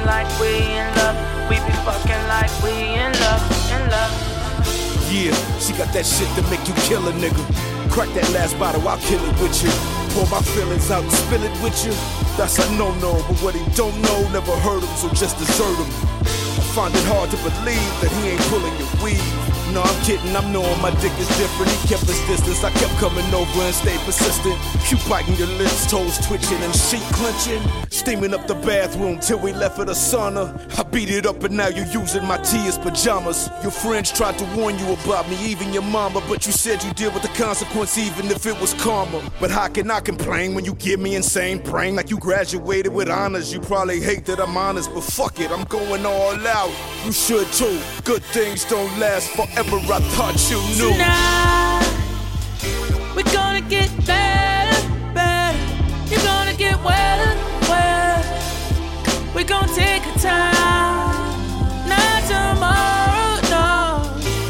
like we in love. We be fucking like we in love, in love. Yeah, she got that shit to make you kill a nigga. Crack that last bottle, I'll kill it with you. Pour my feelings out and spill it with you. That's a no-no, but what he don't know, never heard him, so just desert him. I find it hard to believe that he ain't pulling your weed. No, I'm kidding, I'm knowing my dick is different. He kept his distance, I kept coming over and stayed persistent. You biting your lips, toes twitching and sheet clenching. Steaming up the bathroom till we left for the sauna. I beat it up and now you're using my tea as pajamas. Your friends tried to warn you about me, even your mama, but you said you deal with the consequence even if it was karma. But how can I complain when you give me insane praying like you graduated with honors? You probably hate that I'm honest, but fuck it, I'm going all out. You should too. Good things don't last forever, I thought you knew. Tonight, we're gonna get better, better. You're gonna get wetter, wetter. We're gonna take our time, not tomorrow, no.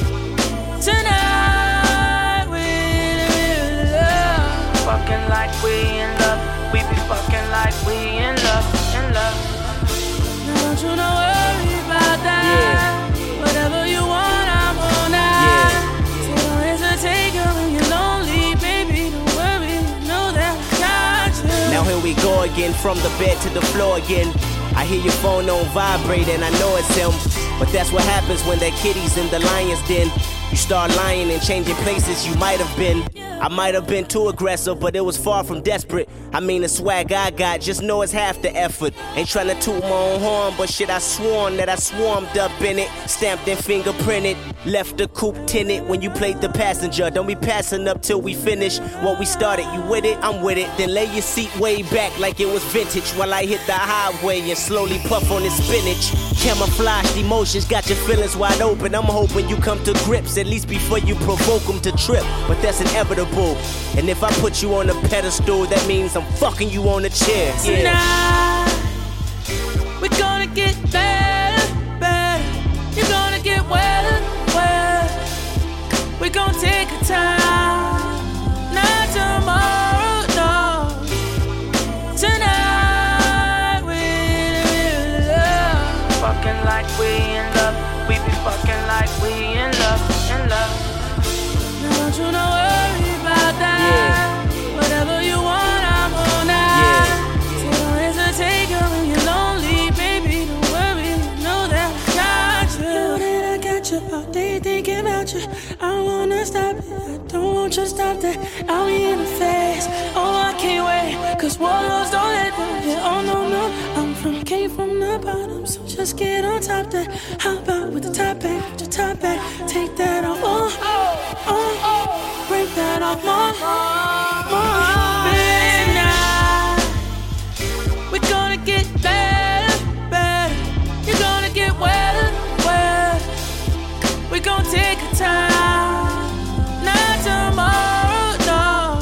Tonight, we're in love. Fucking like we in love. We be fucking like we in love, in love. Now don't you know worry about that. Yeah. Whatever you want, I'm on that. So don't hesitate, girl, when you're lonely, baby. Don't worry, know that I got you. Now here we go again, from the bed to the floor again. I hear your phone on vibrate and I know it's him. But that's what happens when that kitty's in the lion's den. You start lying and changing places you might have been. I might have been too aggressive, but it was far from desperate. I mean, the swag I got, just know it's half the effort. Ain't tryna toot my own horn, but shit, I sworn that I swarmed up in it. Stamped and fingerprinted, left the coupe tinted when you played the passenger. Don't be passing up till we finish what we started. You with it? I'm with it. Then lay your seat way back like it was vintage while I hit the highway and slowly puff on this spinach. Camouflaged emotions got your feelings wide open. I'm hoping you come to grips at least before you provoke them to trip. But that's inevitable. And if I put you on a pedestal, that means I'm fucking you on a chair. Tonight, we're gonna get better, better. You're gonna get wetter, wetter. We're gonna take our time, not tomorrow, no. Tonight, we're in love. Fucking like we in love. We be fucking like we in love, in love. Now don't you know worry about that. Yeah. Whatever you want, I'm on that. So don't hesitate, girl, when you're lonely, baby. Don't worry, know that I got you. Know that I got you all day thinking about you. I don't wanna stop it, I don't want you to stop that. I'll be in the face, oh I can't wait. Cause warlords don't let go, yeah, oh no, no. Came from the bottom, so just get on top that. How about with the top back, with the top back. Take that off, break that off more. Tonight, we're gonna get better, better. You're gonna get wetter, wetter. We're gonna take our time, not tomorrow, no.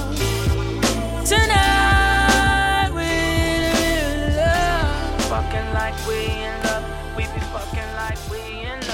Tonight, we're in love. Fucking like we in love. We be fucking like we in love.